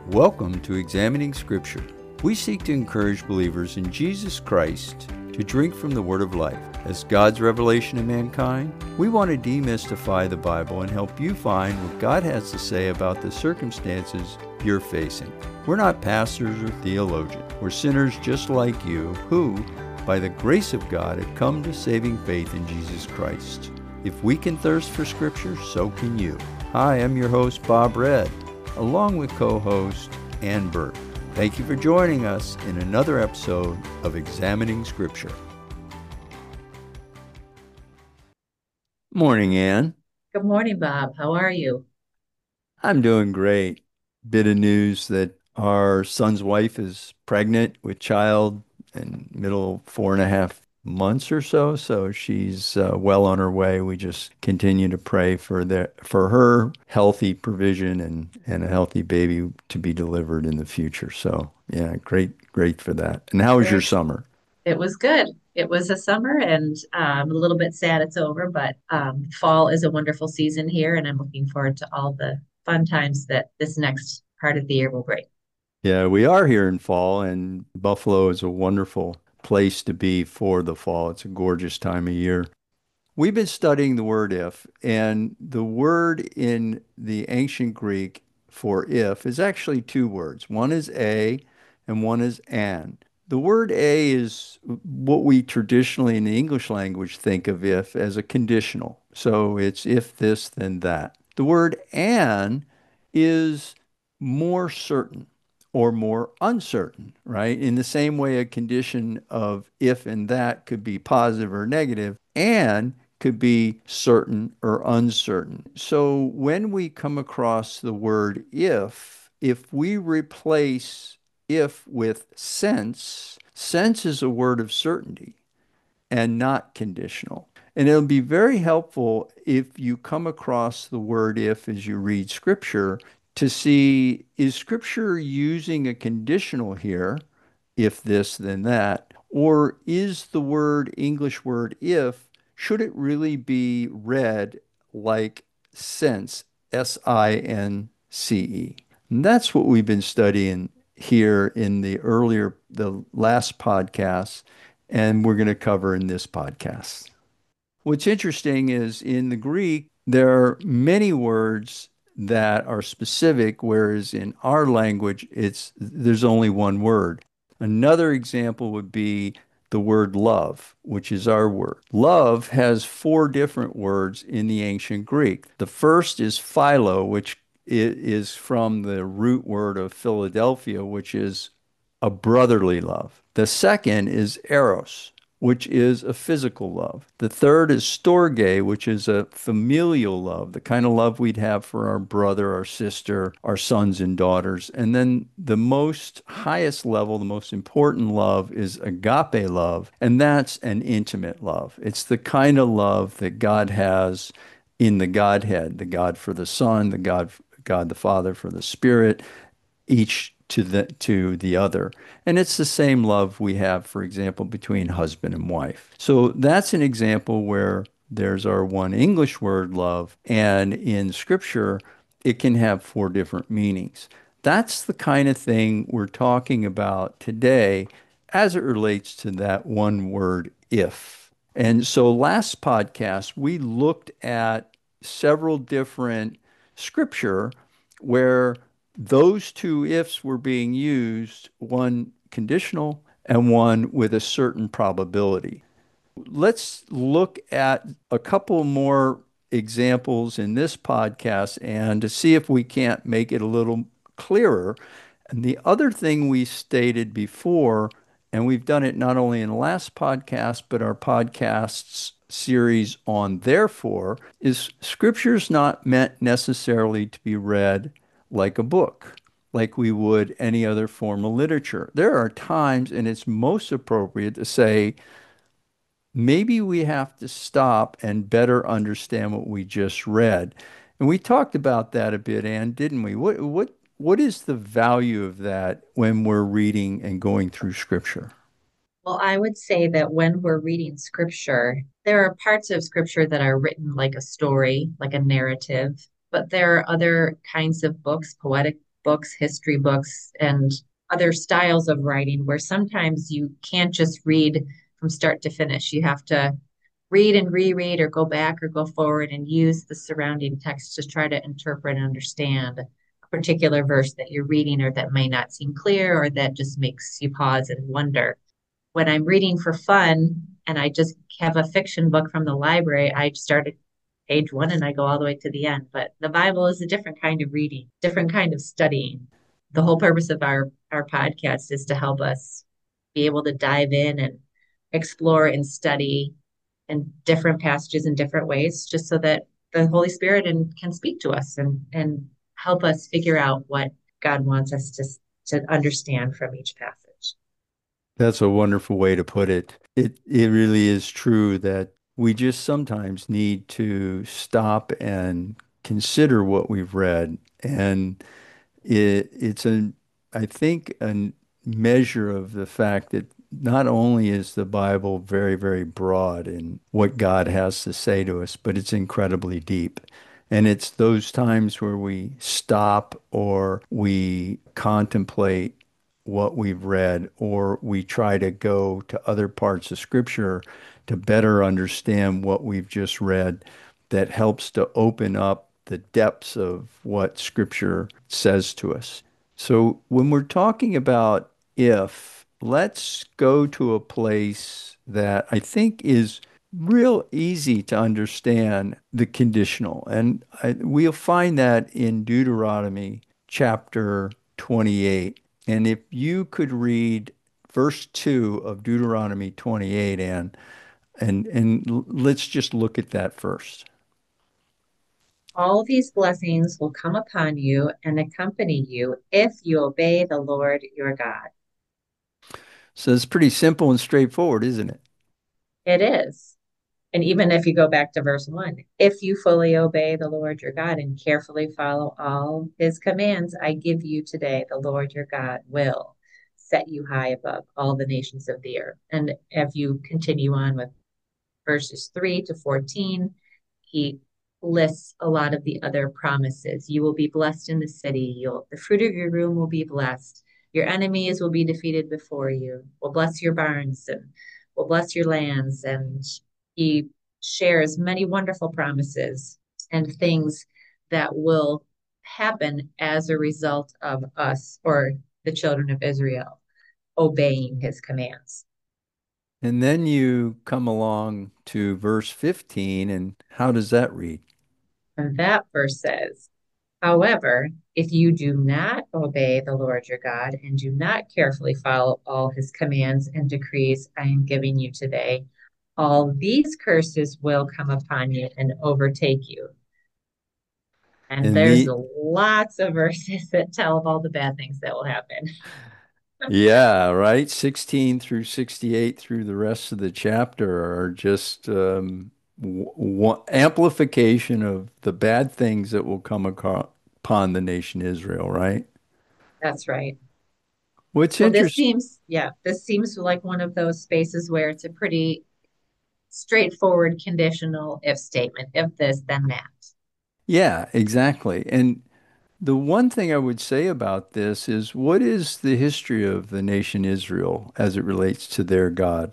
Welcome to Examining Scripture. We seek to encourage believers in Jesus Christ to drink from the Word of life. As God's revelation to mankind, we want to demystify the Bible and help you find what God has to say about the circumstances you're facing. We're not pastors or theologians. We're sinners just like you who, by the grace of God, have come to saving faith in Jesus Christ. If we can thirst for Scripture, so can you. Hi, I'm your host, Bob Red, along with co-host Ann Burt. Thank you for joining us in another episode of Examining Scripture. Morning, Ann. Good morning, Bob. How are you? I'm doing great. Bit of news that our son's wife is pregnant with child in middle 4.5 months or so. So she's well on her way. We just continue to pray for her healthy provision and a healthy baby to be delivered in the future. So yeah, great for that. And how was your Very. summer? It was good. It was a summer, and I'm a little bit sad it's over, but fall is a wonderful season here, and I'm looking forward to all the fun times that this next part of the year will bring. Yeah, we are here in fall, and Buffalo is a wonderful place to be for the fall. It's a gorgeous time of year. We've been studying the word if, and the word in the ancient Greek for if is actually two words. One is a and one is an. The word a is what we traditionally in the English language think of if as a conditional. So it's if this, then that. The word an is more certain or more uncertain, right? In the same way a condition of if and that could be positive or negative, and could be certain or uncertain. So when we come across the word if we replace if with sense, sense is a word of certainty and not conditional. And it'll be very helpful if you come across the word if as you read scripture to see, is scripture using a conditional here, if this, then that, or is the English word if, should it really be read like sense, S-I-N-C-E? And that's what we've been studying here in the last podcast, and we're going to cover in this podcast. What's interesting is in the Greek, there are many words that are specific, whereas in our language, there's only one word. Another example would be the word love, which is our word. Love has four different words in the ancient Greek. The first is philo, which is from the root word of Philadelphia, which is a brotherly love. The second is eros, which is a physical love. The third is storge, which is a familial love, the kind of love we'd have for our brother, our sister, our sons and daughters. And then the most highest level, the most important love is agape love, and that's an intimate love. It's the kind of love that God has in the Godhead, the God for the Son, God the Father for the Spirit, each to the other. And it's the same love we have, for example, between husband and wife. So that's an example where there's our one English word love, and in scripture it can have four different meanings. That's the kind of thing we're talking about today as it relates to that one word if. And so last podcast we looked at several different scripture where those two ifs were being used, one conditional and one with a certain probability. Let's look at a couple more examples in this podcast and to see if we can't make it a little clearer. And the other thing we stated before, and we've done it not only in the last podcast, but our podcasts series on therefore, is scripture's not meant necessarily to be read like a book, like we would any other form of literature. There are times, and it's most appropriate to say, maybe we have to stop and better understand what we just read. And we talked about that a bit, Ann, didn't we? What is the value of that when we're reading and going through scripture? Well, I would say that when we're reading scripture, there are parts of scripture that are written like a story, like a narrative, but there are other kinds of books, poetic books, history books, and other styles of writing where sometimes you can't just read from start to finish. You have to read and reread or go back or go forward and use the surrounding text to try to interpret and understand a particular verse that you're reading or that may not seem clear or that just makes you pause and wonder. When I'm reading for fun and I just have a fiction book from the library, I start at page one and I go all the way to the end. But the Bible is a different kind of reading, different kind of studying. The whole purpose of our podcast is to help us be able to dive in and explore and study in different passages in different ways, just so that the Holy Spirit can speak to us and help us figure out what God wants us to understand from each passage. That's a wonderful way to put it. It really is true that we just sometimes need to stop and consider what we've read. And it's I think, a measure of the fact that not only is the Bible very, very broad in what God has to say to us, but it's incredibly deep. And it's those times where we stop or we contemplate what we've read, or we try to go to other parts of Scripture to better understand what we've just read, that helps to open up the depths of what Scripture says to us. So when we're talking about if, let's go to a place that I think is real easy to understand, the conditional. And we'll find that in Deuteronomy chapter 28. And if you could read verse 2 of Deuteronomy 28, and let's just look at that first. All these blessings will come upon you and accompany you if you obey the Lord your God. So it's pretty simple and straightforward, isn't it? It is. And even if you go back to verse one, if you fully obey the Lord your God and carefully follow all his commands I give you today, the Lord your God will set you high above all the nations of the earth. And if you continue on with verses 3 to 14, he lists a lot of the other promises. You will be blessed in the city. The fruit of your womb will be blessed. Your enemies will be defeated before you. Will bless your barns and will bless your lands. And he shares many wonderful promises and things that will happen as a result of us or the children of Israel obeying his commands. And then you come along to verse 15, and how does that read? And that verse says, however, if you do not obey the Lord your God and do not carefully follow all his commands and decrees I am giving you today, all these curses will come upon you and overtake you. And And there's the lots of verses that tell of all the bad things that will happen. Yeah, right. 16 through 68 through the rest of the chapter are just amplification of the bad things that will come upon the nation Israel, right? That's right. What's So interesting, this seems like one of those spaces where it's a pretty straightforward conditional if statement. If this, then that. yeah, exactly. And the one thing I would say about this is, what is the history of the nation Israel as it relates to their God?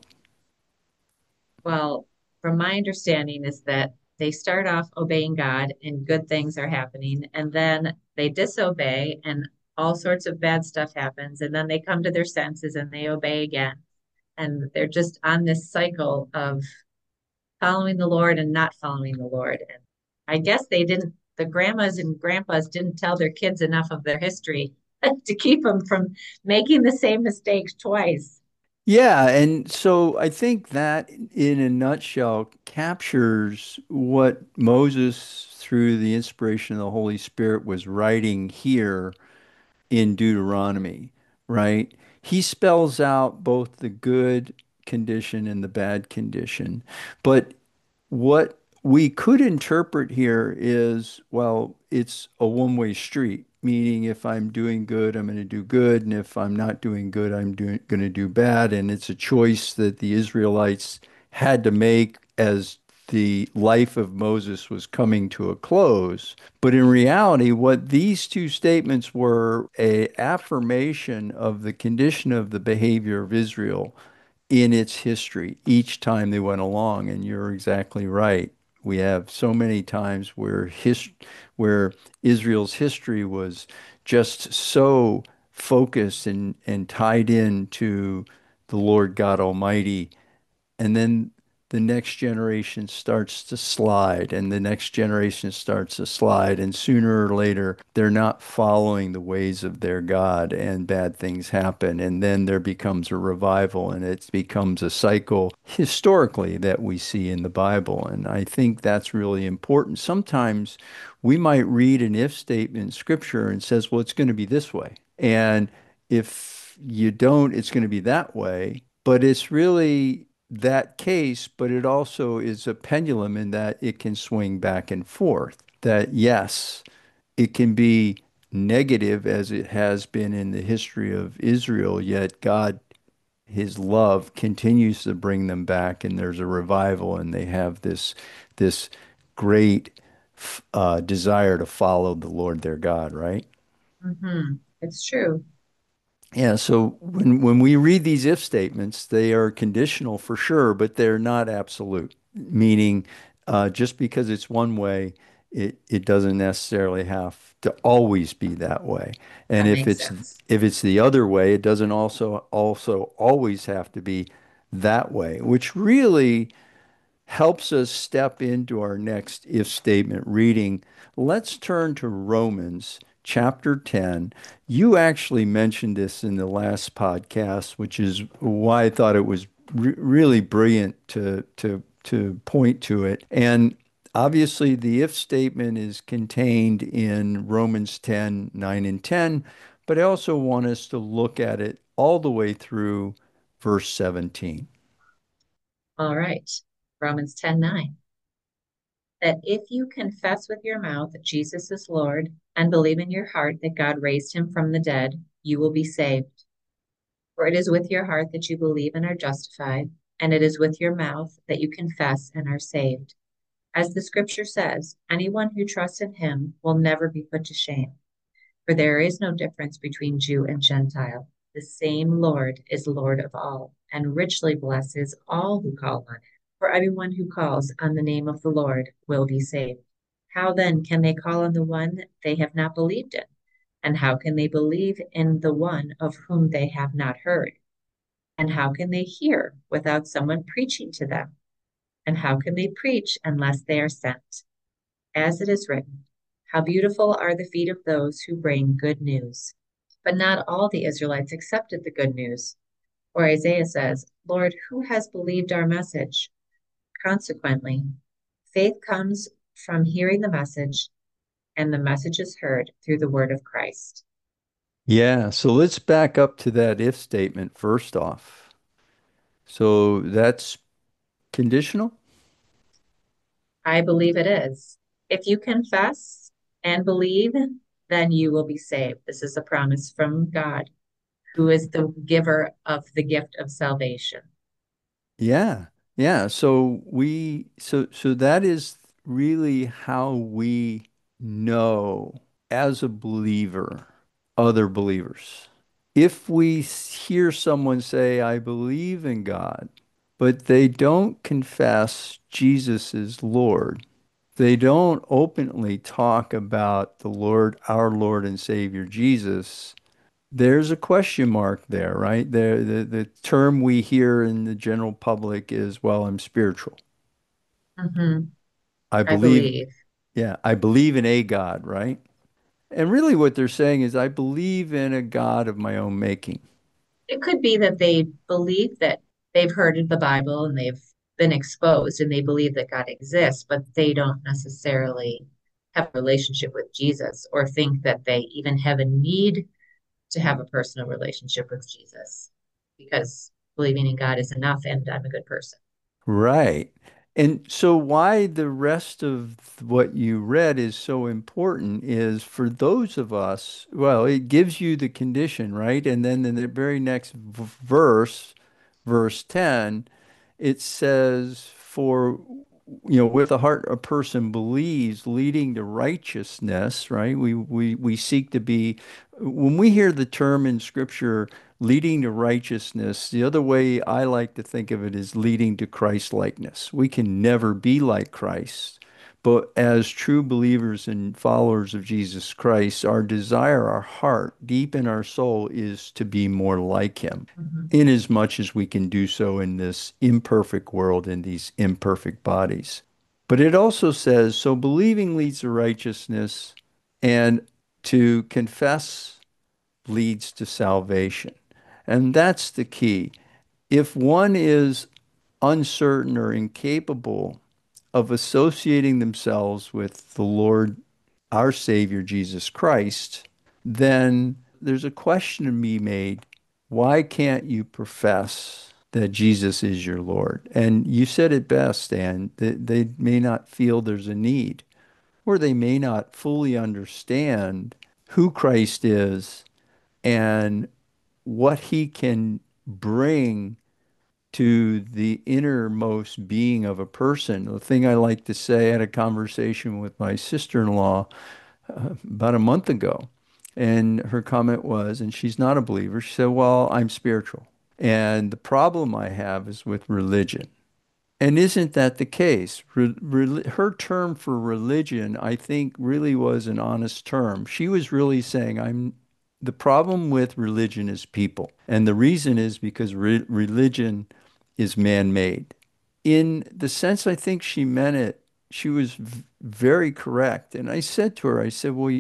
Well, from my understanding is that they start off obeying God and good things are happening, and then they disobey and all sorts of bad stuff happens, and then they come to their senses and they obey again. And they're just on this cycle of following the Lord and not following the Lord. And I guess the grandmas and grandpas didn't tell their kids enough of their history to keep them from making the same mistakes twice. Yeah, and so I think that in a nutshell captures what Moses, through the inspiration of the Holy Spirit, was writing here in Deuteronomy, right? He spells out both the good condition and the bad condition. But what we could interpret here is, well, it's a one-way street, meaning if I'm doing good, I'm going to do good, and if I'm not doing good, I'm going to do bad, and it's a choice that the Israelites had to make as the life of Moses was coming to a close. But in reality, what these two statements were a affirmation of the condition of the behavior of Israel in its history each time they went along. And you're exactly right. We have so many times where Israel's history was just so focused and tied in to the Lord God Almighty, and then the next generation starts to slide, and the next generation starts to slide, and sooner or later they're not following the ways of their God, and bad things happen, and then there becomes a revival, and it becomes a cycle historically that we see in the Bible. And I think that's really important. Sometimes we might read an if statement in scripture and says, well, it's going to be this way, and if you don't, it's going to be that way. But it's really that case, but it also is a pendulum in that it can swing back and forth. That, yes, it can be negative as it has been in the history of Israel, yet God, his love continues to bring them back, and there's a revival, and they have this great desire to follow the Lord their God, right? It's true. Yeah, so when we read these if statements, they are conditional for sure, but they're not absolute, meaning just because it's one way, it doesn't necessarily have to always be that way. And That makes sense. if it's the other way, it doesn't also always have to be that way, which really helps us step into our next if statement reading. Let's turn to Romans chapter 10. You actually mentioned this in the last podcast, which is why I thought it was really brilliant to point to it. And obviously, the if statement is contained in Romans 10, 9, and 10, but I also want us to look at it all the way through verse 17. All right. Romans 10:9. That if you confess with your mouth that Jesus is Lord and believe in your heart that God raised him from the dead, you will be saved. For it is with your heart that you believe and are justified, and it is with your mouth that you confess and are saved. As the scripture says, anyone who trusts in him will never be put to shame. For there is no difference between Jew and Gentile. The same Lord is Lord of all, and richly blesses all who call on him. For everyone who calls on the name of the Lord will be saved. How then can they call on the one they have not believed in? And how can they believe in the one of whom they have not heard? And how can they hear without someone preaching to them? And how can they preach unless they are sent? As it is written, how beautiful are the feet of those who bring good news. But not all the Israelites accepted the good news. For Isaiah says, Lord, who has believed our message? Consequently, faith comes from hearing the message, and the message is heard through the word of Christ. Yeah, so let's back up to that if statement first off. So that's conditional? I believe it is. If you confess and believe, then you will be saved. This is a promise from God, who is the giver of the gift of salvation. Yeah. Yeah, so that is really how we know as a believer other believers. If we hear someone say, I believe in God, but they don't confess Jesus is Lord, they don't openly talk about the Lord, our Lord and Savior Jesus, there's a question mark there, right? The term we hear in the general public is, well, I'm spiritual. Hmm. I I believe, believe. yeah, I believe in a God, right? And really what they're saying is, I believe in a God of my own making. It could be that they believe that they've heard of the Bible and they've been exposed and they believe that God exists, but they don't necessarily have a relationship with Jesus or think that they even have a need to have a personal relationship with Jesus because believing in God is enough and I'm a good person. Right. And so why the rest of what you read is so important is for those of us, well, it gives you the condition, right? And then in the very next verse, verse 10, it says, for with the heart a person believes, leading to righteousness, right? We seek to be, when we hear the term in Scripture, leading to righteousness, the other way I like to think of it is leading to Christ likeness. We can never be like Christ, but as true believers and followers of Jesus Christ, our desire, our heart, deep in our soul, is to be more like him, Mhm. in as much as we can do so in this imperfect world, in these imperfect bodies. But it also says, so believing leads to righteousness, and to confess leads to salvation. And that's the key. If one is uncertain or incapable of associating themselves with the Lord, our Savior, Jesus Christ, then there's a question to be made. Why can't you profess that Jesus is your Lord? And you said it best, Anne, that they may not feel there's a need, or they may not fully understand who Christ is and what he can bring to the innermost being of a person. The thing I like to say, I had a conversation with my sister-in-law about a month ago, and her comment was, and she's not a believer, she said, well, I'm spiritual. And the problem I have is with religion. And isn't that the case? Her term for religion, I think, really was an honest term. She was really saying, the problem with religion is people. And the reason is because religion is man-made. In the sense I think she meant it, she was very correct. And I said to her, I said, well,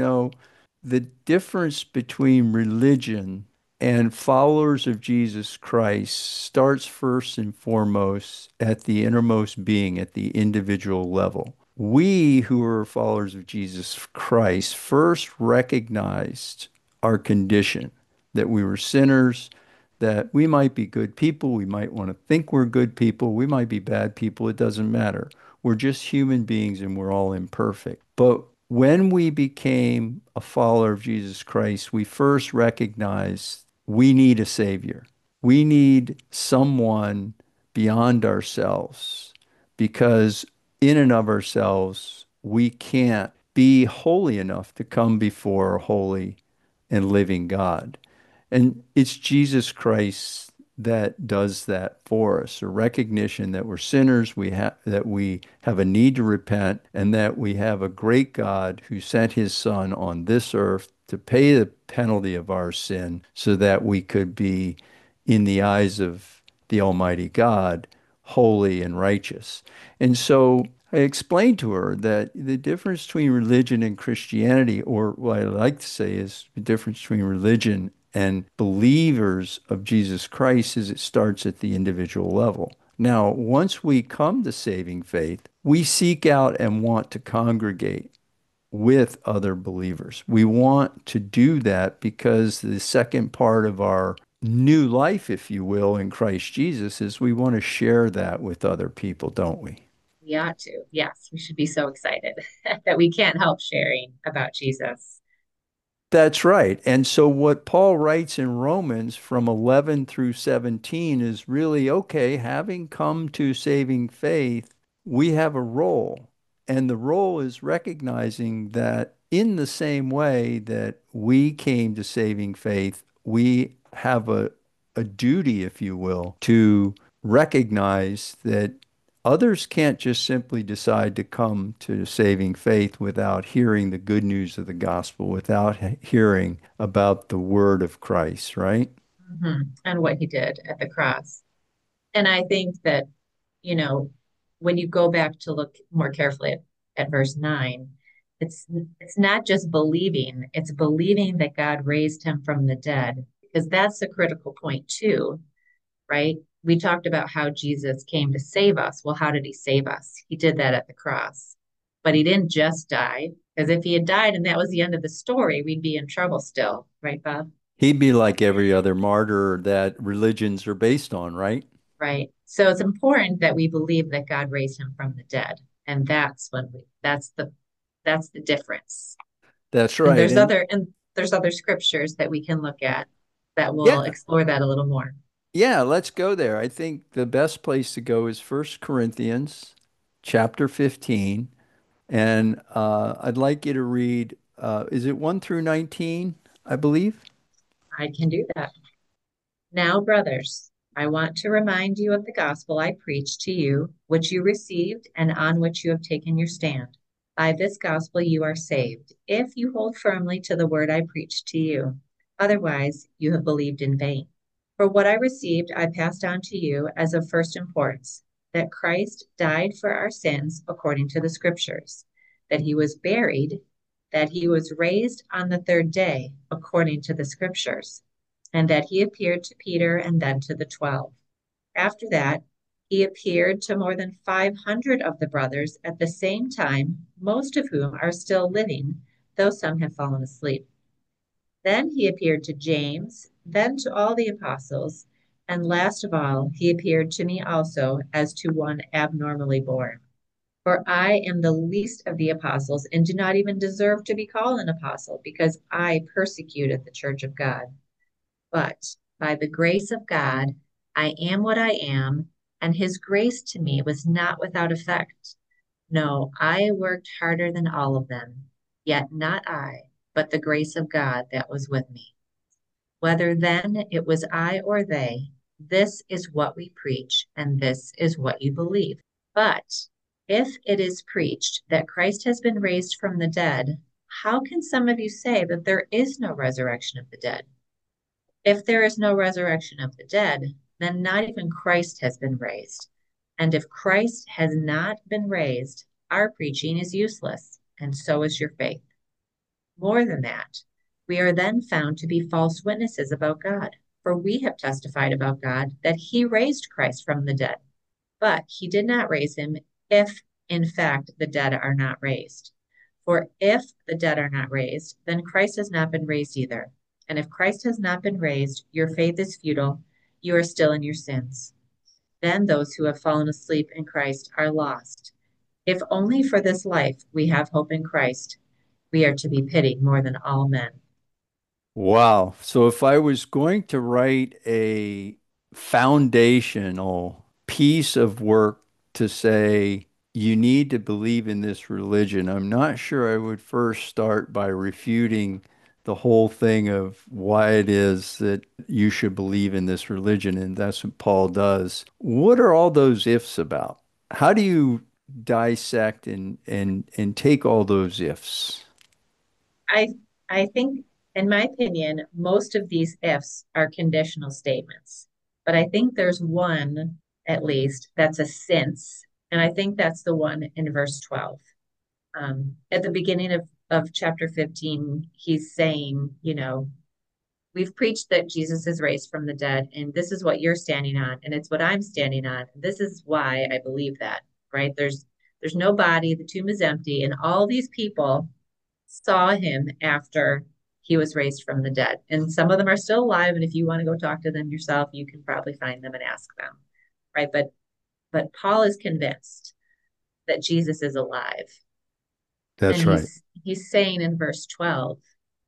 the difference between religion and followers of Jesus Christ starts first and foremost at the innermost being, at the individual level. We who are followers of Jesus Christ first recognized our condition, that we were sinners, that we might be good people, we might want to think we're good people, we might be bad people, it doesn't matter. We're just human beings and we're all imperfect. But when we became a follower of Jesus Christ, we first recognized we need a Savior. We need someone beyond ourselves because in and of ourselves, we can't be holy enough to come before a holy and living God. And it's Jesus Christ that does that for us, a recognition that we're sinners, that we have a need to repent, and that we have a great God who sent his Son on this earth to pay the penalty of our sin so that we could be, in the eyes of the Almighty God, holy and righteous. And so I explained to her that the difference between religion and Christianity, or what I like to say is the difference between religion and believers of Jesus Christ, is it starts at the individual level. Now, once we come to saving faith, we seek out and want to congregate with other believers. We want to do that because the second part of our new life, if you will, in Christ Jesus is we want to share that with other people, don't we? We ought to. Yes, we should be so excited that we can't help sharing about Jesus. That's right. And so what Paul writes in Romans from 11 through 17 is really okay, having come to saving faith, we have a role. And the role is recognizing that in the same way that we came to saving faith, we have a duty, if you will, to recognize that others can't just simply decide to come to saving faith without hearing the good news of the gospel, without hearing about the word of Christ, right? And what he did at the cross. And I think that, you know, when you go back to look more carefully at verse 9, it's it's not just believing, it's believing that God raised him from the dead, because that's the critical point too, right? We talked about how Jesus came to save us. Well, how did he save us? He did that at the cross. But he didn't just die, because if he had died and that was the end of the story, we'd be in trouble still, right, Bob? He'd be like every other martyr that religions are based on, right? Right. So it's important that we believe that God raised him from the dead. And that's the difference. That's And right. And there's other scriptures that we can look at that will yeah, explore that a little more. yeah, let's go there. I think the best place to go is First Corinthians chapter 15, and I'd like you to read, is it 1 through 19, I believe? I can do that. Now, brothers, I want to remind you of the gospel I preached to you, which you received and on which you have taken your stand. By this gospel you are saved, if you hold firmly to the word I preached to you. Otherwise, you have believed in vain. For what I received, I passed on to you as of first importance, that Christ died for our sins according to the Scriptures, that he was buried, that he was raised on the third day according to the Scriptures, and that he appeared to Peter and then to the 12. After that, he appeared to more than 500 of the brothers at the same time, most of whom are still living, though some have fallen asleep. Then he appeared to James, then to all the apostles, and last of all, he appeared to me also as to one abnormally born. For I am the least of the apostles and do not even deserve to be called an apostle because I persecuted the church of God. But by the grace of God, I am what I am, and his grace to me was not without effect. No, I worked harder than all of them, yet not I, but the grace of God that was with me. Whether then it was I or they, this is what we preach, and this is what you believe. But if it is preached that Christ has been raised from the dead, how can some of you say that there is no resurrection of the dead? If there is no resurrection of the dead, then not even Christ has been raised. And if Christ has not been raised, our preaching is useless, and so is your faith. More than that, we are then found to be false witnesses about God, for we have testified about God that he raised Christ from the dead, but he did not raise him if, in fact, the dead are not raised. For if the dead are not raised, then Christ has not been raised either. And if Christ has not been raised, your faith is futile. You are still in your sins. Then those who have fallen asleep in Christ are lost. If only for this life we have hope in Christ, we are to be pitied more than all men. Wow. So if I was going to write a foundational piece of work to say you need to believe in this religion, I'm not sure I would first start by refuting the whole thing of why it is that you should believe in this religion. And that's what Paul does. What are all those ifs about? How do you dissect and take all those ifs? I I think, in my opinion, most of these ifs are conditional statements. But I think there's one, at least, that's a since, and I think that's the one in verse 12. At the beginning of chapter 15, he's saying, we've preached that Jesus is raised from the dead, and this is what you're standing on, and it's what I'm standing on. This is why I believe that, right? There's no body, the tomb is empty, and all these people saw him after he was raised from the dead. And some of them are still alive, and if you want to go talk to them yourself, you can probably find them and ask them, right? But Paul is convinced that Jesus is alive. And That's right. he's saying in verse 12,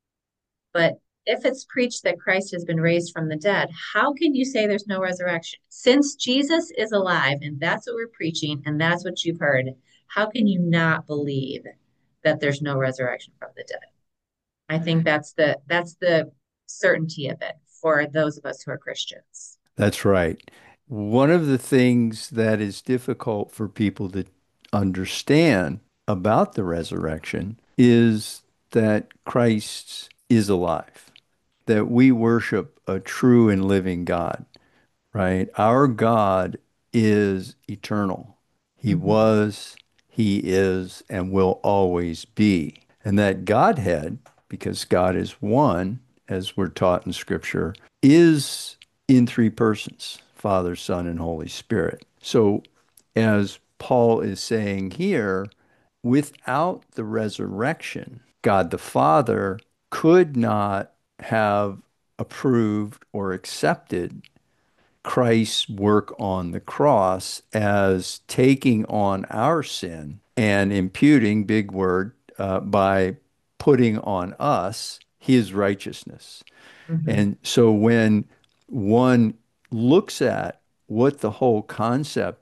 but if it's preached that Christ has been raised from the dead, how can you say there's no resurrection? Since Jesus is alive and that's what we're preaching and that's what you've heard, how can you not believe that there's no resurrection from the dead? I think that's the certainty of it for those of us who are Christians. That's right. One of the things that is difficult for people to understand about the resurrection is that Christ is alive, that we worship a true and living God, right? Our God is eternal. He Mhm. was, He is, and will always be. And that Godhead, because God is one, as we're taught in Scripture, is in three persons, Father, Son, and Holy Spirit. So, as Paul is saying here, without the resurrection, God the Father could not have approved or accepted Christ's work on the cross as taking on our sin and imputing, big word, by putting on us his righteousness. Mhm. And so when one looks at what the whole concept of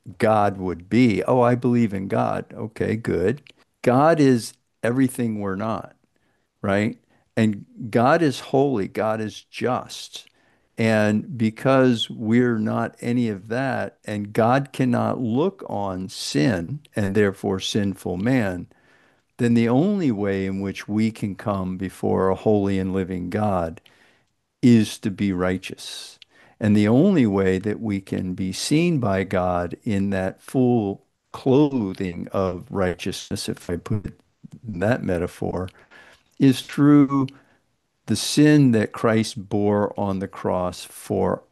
God would be. Oh, I believe in God. Okay, good. God is everything we're not, right? And God is holy, God is just. And because we're not any of that, and God cannot look on sin and therefore sinful man, then the only way in which we can come before a holy and living God is to be righteous. And the only way that we can be seen by God in that full clothing of righteousness, if I put it in that metaphor, is through the sin that Christ bore on the cross for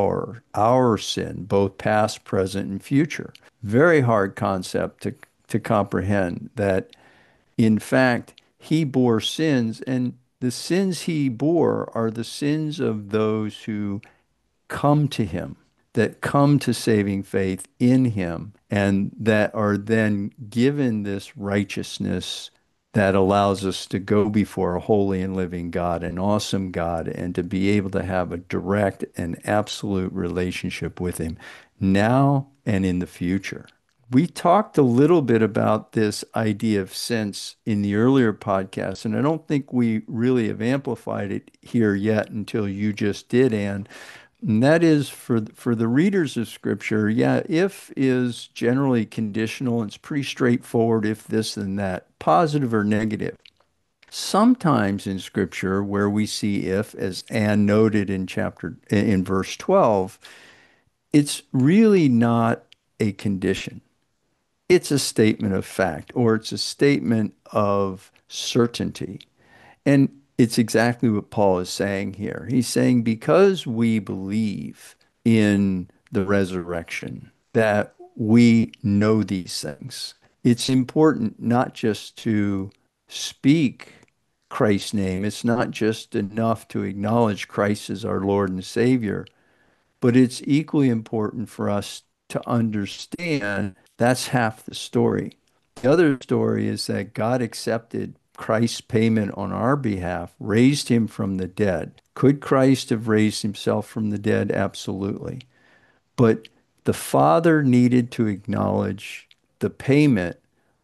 our sin, both past, present, and future. Very hard concept to comprehend that in fact he bore sins, and the sins he bore are the sins of those who come to him, that come to saving faith in him, and that are then given this righteousness that allows us to go before a holy and living God, an awesome God, and to be able to have a direct and absolute relationship with him now and in the future. We talked a little bit about this idea of sense in the earlier podcast, and I don't think we really have amplified it here yet until you just did, Anne. And that is for the readers of Scripture, yeah, if is generally conditional. It's pretty straightforward, if this then that, positive or negative. Sometimes in Scripture, where we see if, as Anne noted in verse 12, it's really not a condition. It's a statement of fact, or it's a statement of certainty. And it's exactly what Paul is saying here. He's saying because we believe in the resurrection, that we know these things. It's important not just to speak Christ's name. It's not just enough to acknowledge Christ as our Lord and Savior, but it's equally important for us to understand that's half the story. The other story is that God accepted Christ's payment on our behalf, raised him from the dead. Could Christ have raised himself from the dead? Absolutely. But the Father needed to acknowledge the payment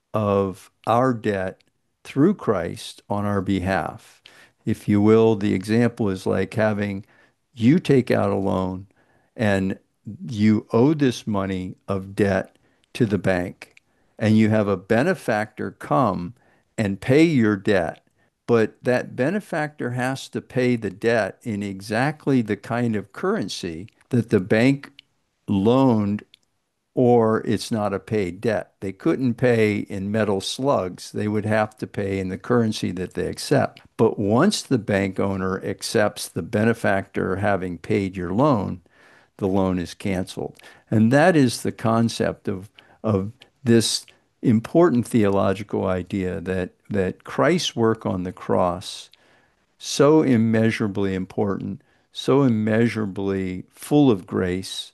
of our debt through Christ on our behalf. If you will, the example is like having you take out a loan and you owe this money of debt to the bank, and you have a benefactor come and pay your debt. But that benefactor has to pay the debt in exactly the kind of currency that the bank loaned, or it's not a paid debt. They couldn't pay in metal slugs. They would have to pay in the currency that they accept. But once the bank owner accepts the benefactor having paid your loan, the loan is canceled. And that is the concept of this important theological idea that Christ's work on the cross, so immeasurably important, so immeasurably full of grace,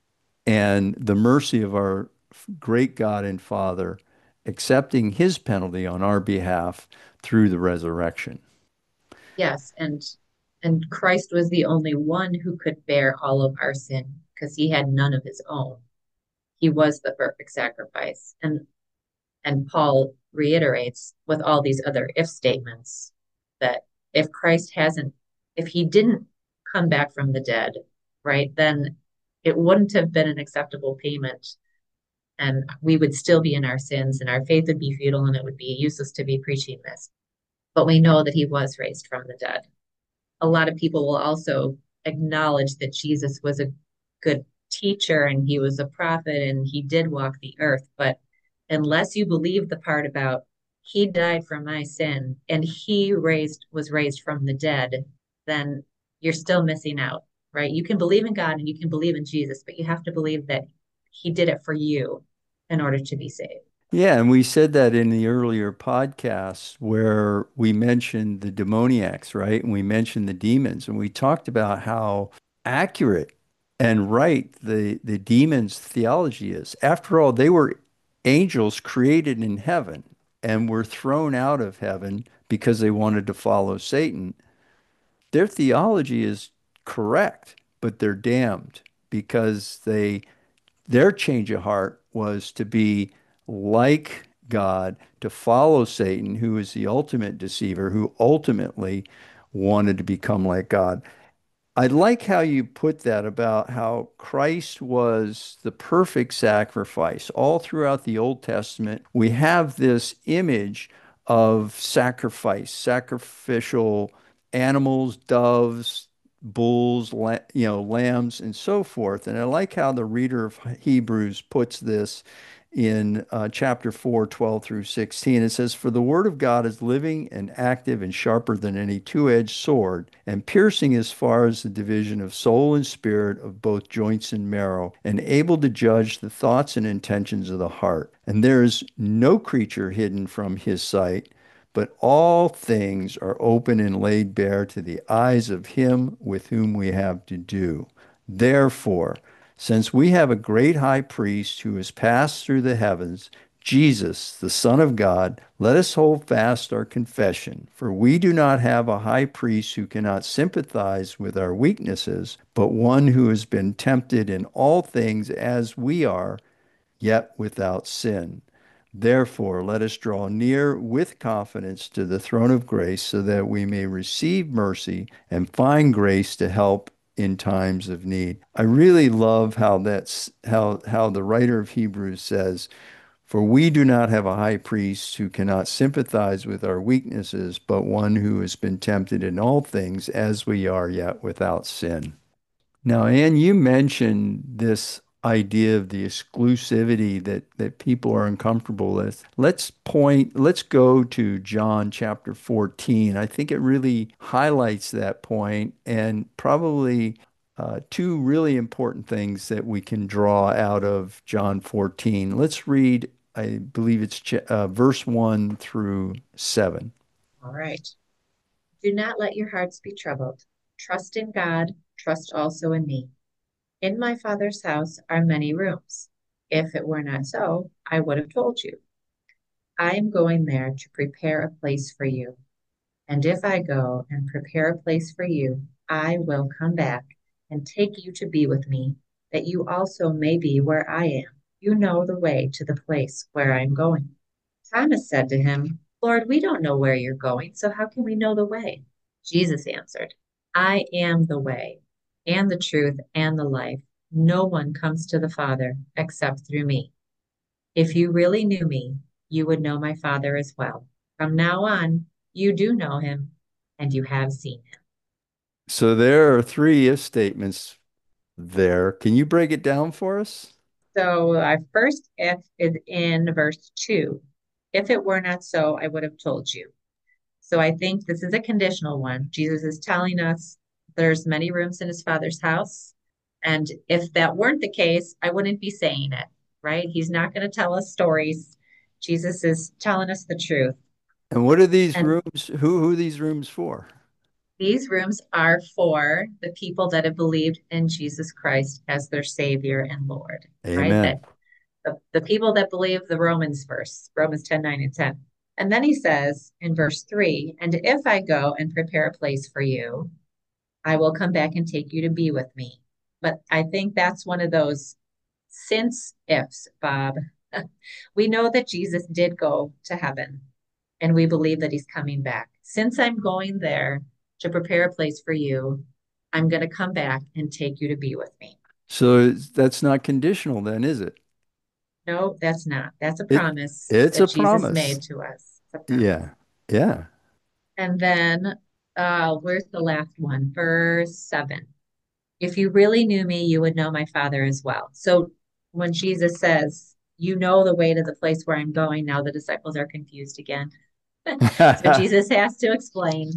and the mercy of our great God and Father accepting his penalty on our behalf through the resurrection. Yes, and Christ was the only one who could bear all of our sin because he had none of his own. He was the perfect sacrifice. And Paul reiterates with all these other if statements that if Christ hasn't, if he didn't come back from the dead, right, then it wouldn't have been an acceptable payment, and we would still be in our sins and our faith would be futile and it would be useless to be preaching this. But we know that he was raised from the dead. A lot of people will also acknowledge that Jesus was a good teacher and he was a prophet and he did walk the earth. But unless you believe the part about he died for my sin and he was raised from the dead, then you're still missing out, right? You can believe in God and you can believe in Jesus, but you have to believe that he did it for you in order to be saved. Yeah, and we said that in the earlier podcasts where we mentioned the demoniacs, right? And we mentioned the demons, and we talked about how accurate and right the demons' theology is. After all, they were angels created in heaven and were thrown out of heaven because they wanted to follow Satan. Their theology is correct, but they're damned because they Their change of heart was to be like God, to follow Satan, who is the ultimate deceiver, who ultimately wanted to become like God. I like how you put that about how Christ was the perfect sacrifice. All throughout the Old Testament, we have this image of sacrifice, sacrificial animals, doves, bulls, lambs, and so forth. And I like how the reader of Hebrews puts this in chapter 4, 12 through 16. It says, "For the word of God is living and active and sharper than any two-edged sword, and piercing as far as the division of soul and spirit, of both joints and marrow, and able to judge the thoughts and intentions of the heart. And there is no creature hidden from his sight, but all things are open and laid bare to the eyes of him with whom we have to do. Therefore, since we have a great high priest who has passed through the heavens, Jesus, the Son of God, let us hold fast our confession. For we do not have a high priest who cannot sympathize with our weaknesses, but one who has been tempted in all things as we are, yet without sin. Therefore, let us draw near with confidence to the throne of grace so that we may receive mercy and find grace to help in times of need." I really love how how the writer of Hebrews says, "For we do not have a high priest who cannot sympathize with our weaknesses, but one who has been tempted in all things as we are, yet without sin." Now, Anne, you mentioned this idea of the exclusivity that people are uncomfortable with. Let's go to John chapter 14. I think it really highlights that point and probably two really important things that we can draw out of John 14. Let's read, I believe it's verse 1 through 7. All right. Do not let your hearts be troubled. Trust in God, trust also in me. In my Father's house are many rooms. If it were not so, I would have told you. I am going there to prepare a place for you. And if I go and prepare a place for you, I will come back and take you to be with me, that you also may be where I am. You know the way to the place where I am going. Thomas said to him, Lord, we don't know where you're going, so how can we know the way? Jesus answered, I am the way, and the truth, and the life. No one comes to the Father except through me. If you really knew me, you would know my Father as well. From now on, you do know him, and you have seen him. So there are three if statements there. Can you break it down for us? So our first if is in verse 2. If it were not so, I would have told you. So I think this is a conditional one. Jesus is telling us there's many rooms in his Father's house. And if that weren't the case, I wouldn't be saying it, right? He's not going to tell us stories. Jesus is telling us the truth. And what are these And rooms? Who are these rooms for? these rooms are for the people that have believed in Jesus Christ as their Savior and Lord, right? Amen. That the people that believe the Romans verse, Romans 10, 9, and 10. And then he says in verse 3, and if I go and prepare a place for you, I will come back and take you to be with me. But I think that's one of those since ifs, Bob. We know that Jesus did go to heaven, and we believe that he's coming back. Since I'm going there to prepare a place for you, I'm going to come back and take you to be with me. So that's not conditional then, is it? No, that's not. That's a It promise it's that a Jesus promise. made to us. It's a promise. Yeah. Yeah. And then where's the last one? Verse 7. If you really knew me, you would know my Father as well. So when Jesus says, you know the way to the place where I'm going, now the disciples are confused again. So Jesus has to explain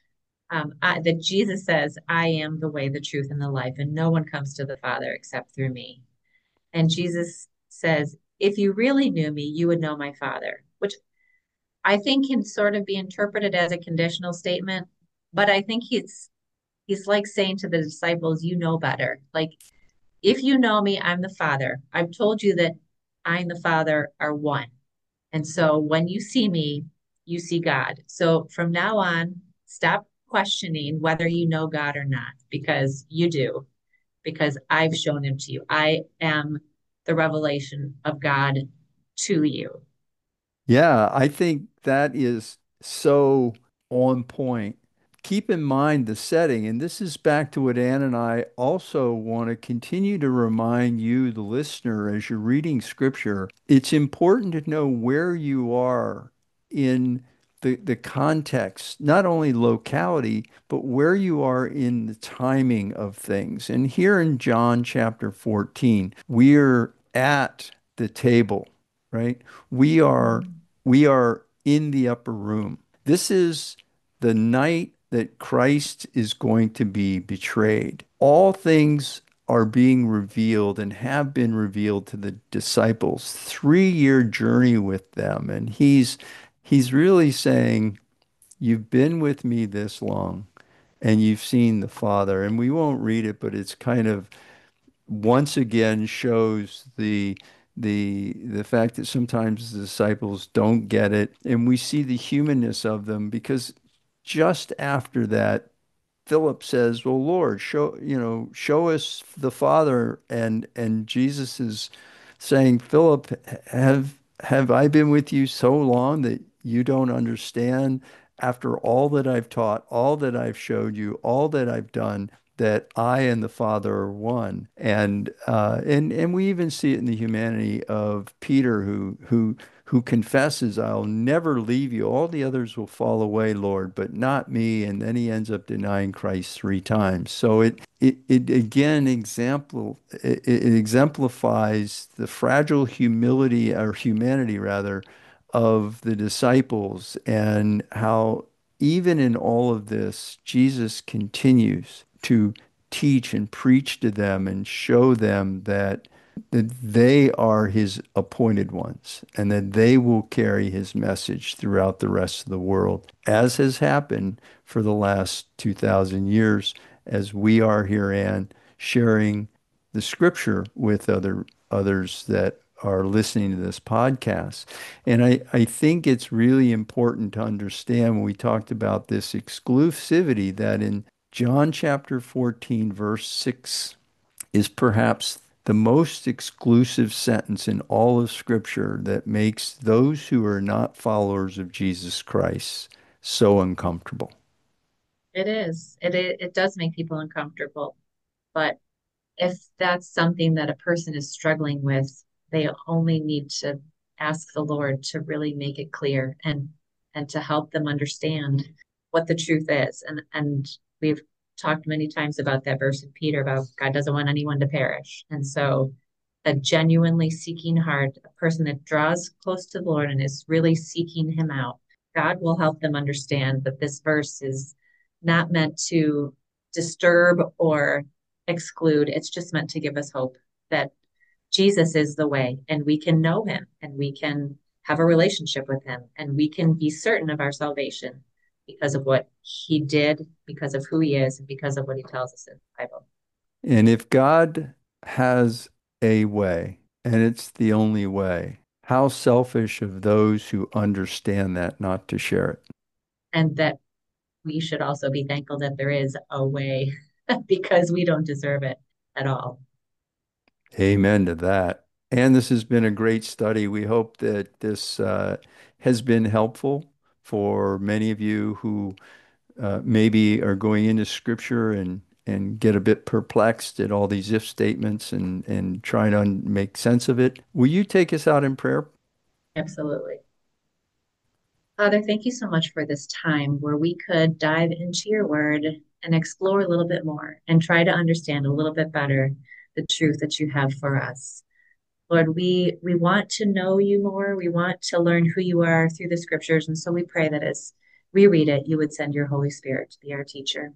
that Jesus says, I am the way, the truth, and the life, and no one comes to the Father except through me. And Jesus says, if you really knew me, you would know my Father, which I think can sort of be interpreted as a conditional statement, but I think he's like saying to the disciples, you know better. Like, if you know me, I'm the Father. I've told you that I and the Father are one. And so when you see me, you see God. So from now on, stop questioning whether you know God or not, because you do, because I've shown him to you. I am the revelation of God to you. Yeah, I think that is so on point. Keep in mind the setting, and this is back to what Ann and I also want to continue to remind you, the listener, as you're reading scripture. It's important to know where you are in the context, not only locality, but where you are in the timing of things. And here in John chapter 14, we're at the table, right? We are Mhm. we are in the upper room. This is the night that Christ is going to be betrayed. All things are being revealed and have been revealed to the disciples. 3-year journey with them. And he's really saying, you've been with me this long and you've seen the Father. And we won't read it, but it's kind of once again shows the fact that sometimes the disciples don't get it, and we see the humanness of them because just after that, Philip says, "Well, Lord, show us the Father," and Jesus is saying, "Philip, have I been with you so long that you don't understand? After all that I've taught, all that I've showed you, all that I've done, that I and the Father are one." And we even see it in the humanity of Peter, who confesses, "I'll never leave you. All the others will fall away, Lord, but not me." And then he ends up denying Christ 3 times. So it again it exemplifies the fragile humility or humanity rather of the disciples and how even in all of this, Jesus continues to teach and preach to them and show them that they are his appointed ones and that they will carry his message throughout the rest of the world, as has happened for the last 2,000 years, as we are here and sharing the scripture with others that are listening to this podcast. And I think it's really important to understand when we talked about this exclusivity that in John chapter 14, verse 6 is perhaps the most exclusive sentence in all of Scripture that makes those who are not followers of Jesus Christ so uncomfortable. It is. It does make people uncomfortable. But if that's something that a person is struggling with, they only need to ask the Lord to really make it clear and to help them understand what the truth is. And we've talked many times about that verse in Peter about God doesn't want anyone to perish. And so a genuinely seeking heart, a person that draws close to the Lord and is really seeking him out, God will help them understand that this verse is not meant to disturb or exclude. It's just meant to give us hope that Jesus is the way and we can know him and we can have a relationship with him and we can be certain of our salvation because of what he did, because of who he is, and because of what he tells us in the Bible. And if God has a way, and it's the only way, how selfish of those who understand that not to share it. And that we should also be thankful that there is a way because we don't deserve it at all. Amen to that. And this has been a great study. We hope that this has been helpful for many of you who maybe are going into scripture and get a bit perplexed at all these if statements and trying to make sense of it. Will you take us out in prayer? Absolutely. Father, thank you so much for this time where we could dive into your word and explore a little bit more and try to understand a little bit better the truth that you have for us. Lord, we want to know you more. We want to learn who you are through the scriptures. And so we pray that as we read it, you would send your Holy Spirit to be our teacher.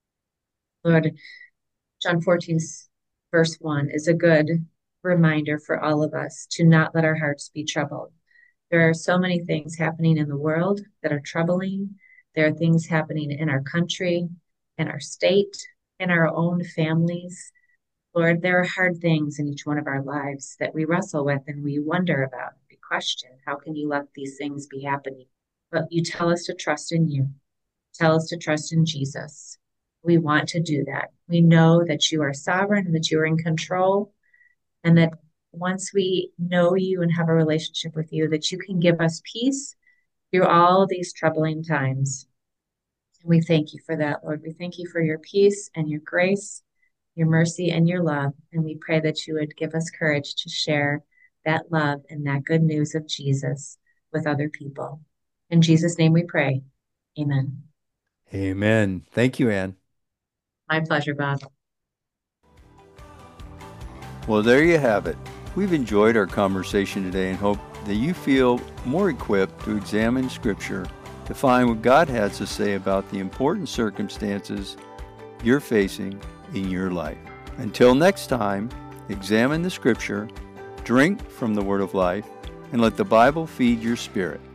Lord, John 14, verse 1 is a good reminder for all of us to not let our hearts be troubled. There are so many things happening in the world that are troubling. There are things happening in our country, in our state, in our own families. Lord, there are hard things in each one of our lives that we wrestle with and we wonder about. We question, how can you let these things be happening? But you tell us to trust in you. Tell us to trust in Jesus. We want to do that. We know that you are sovereign and that you are in control and that once we know you and have a relationship with you, that you can give us peace through all these troubling times. And we thank you for that, Lord. We thank you for your peace and your grace, your mercy and your love. And we pray that you would give us courage to share that love and that good news of Jesus with other people. In Jesus' name we pray. Amen. Amen. Thank you, Ann. My pleasure, Bob. Well, there you have it. We've enjoyed our conversation today and hope that you feel more equipped to examine Scripture to find what God has to say about the important circumstances you're facing in your life. Until next time, examine the Scripture, drink from the Word of Life, and let the Bible feed your spirit.